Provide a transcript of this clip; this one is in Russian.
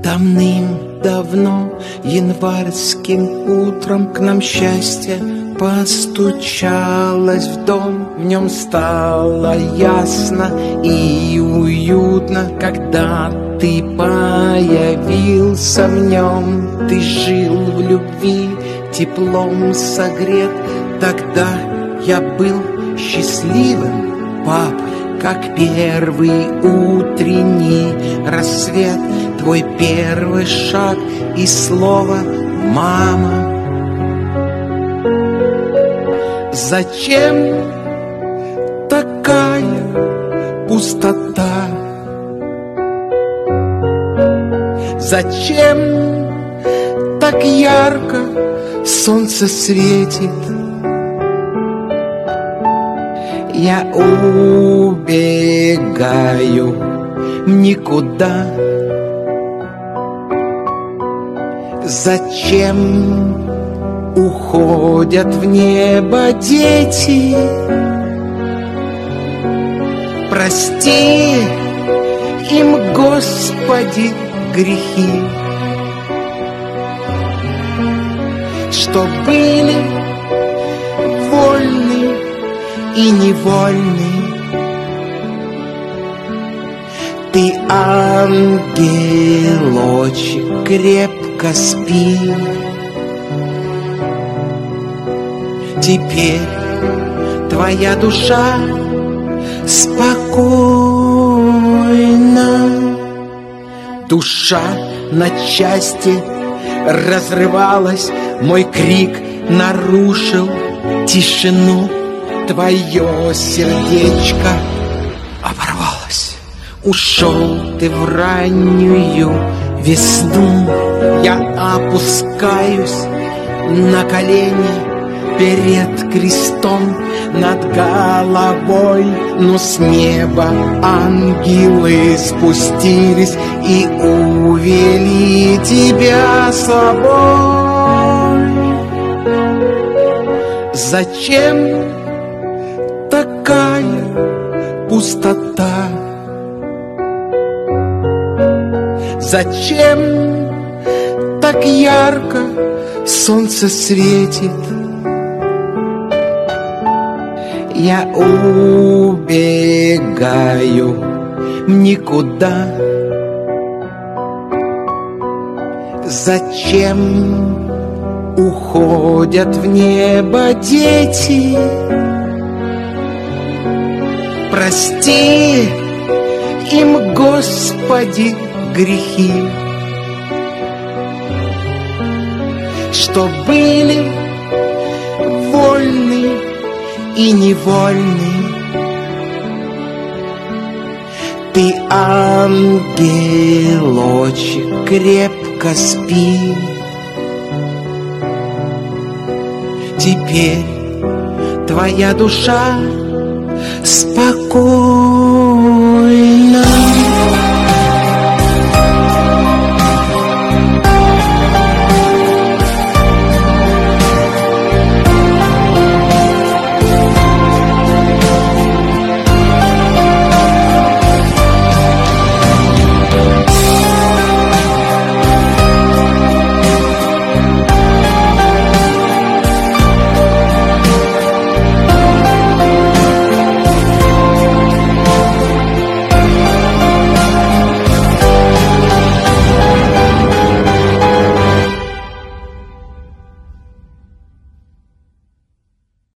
Давным-давно январским утром к нам счастье постучалось в дом. В нем стало ясно и уютно, когда ты появился в нем. Ты жил в любви, теплом согрет. Тогда я был счастливым папой, как первый утренний рассвет. Твой первый шаг и слово «мама». Зачем такая пустота? Зачем так ярко солнце светит? Я убегаю никуда. Зачем уходят в небо дети? Прости им, Господи, грехи, что были вольны и невольны. Ты, ангелочек, крепко спи. Теперь твоя душа спокойна. Душа на части разрывалась, мой крик нарушил тишину. Твое сердечко оборвалось. Ушел ты в раннюю весну. Я опускаюсь на колени перед крестом над головой, но с неба ангелы спустились и увели тебя с собой. Зачем такая пустота? Зачем так ярко солнце светит? Я убегаю никуда. Зачем уходят в небо дети? Прости им, Господи, грехи, что были вольны и невольны. Ты, ангелочек, крепко спи. Теперь твоя душа спокойна.